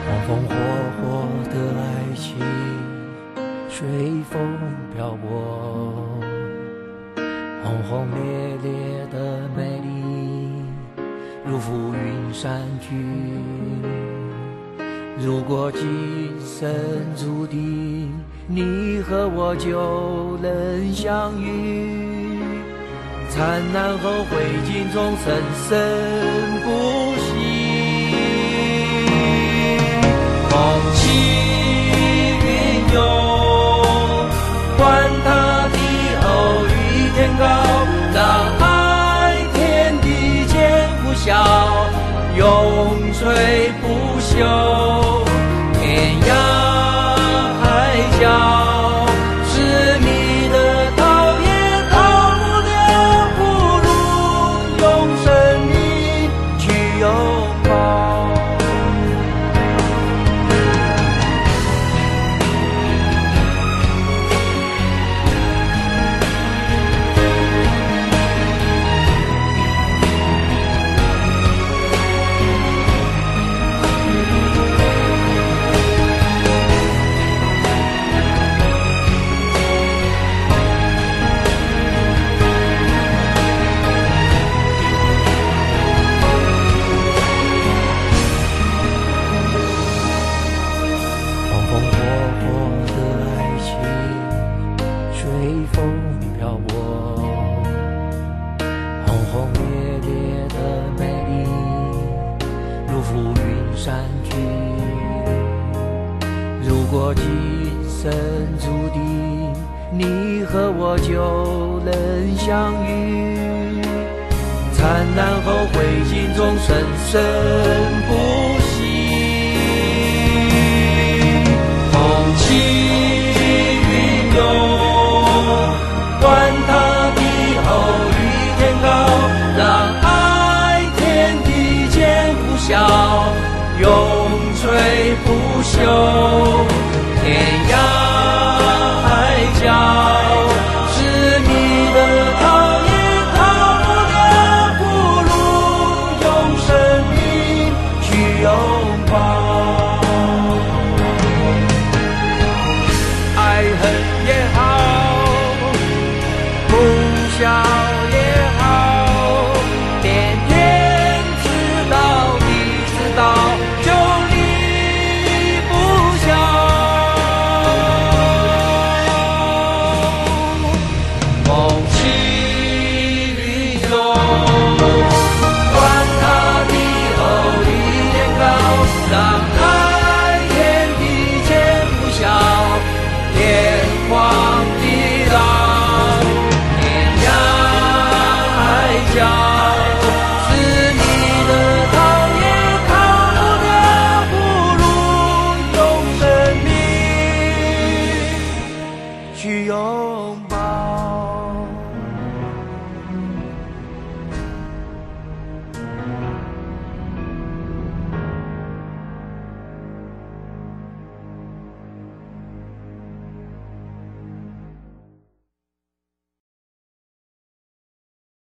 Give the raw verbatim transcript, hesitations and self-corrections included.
风风火火的爱情，随风漂泊，轰轰烈烈的美丽，如浮云散去。如果今生注定，你和我就能相遇，灿烂后灰烬中生生不息。风起云涌，管他地厚与天高，让爱天地间呼啸，永垂不朽。天涯海角，是你的逃也逃不了，不如用生命去拥抱。如果今生注定，你和我就能相遇，灿烂后灰烬中生生不息。风起云涌，管他地厚与天高，让爱天地间呼啸，永垂不朽。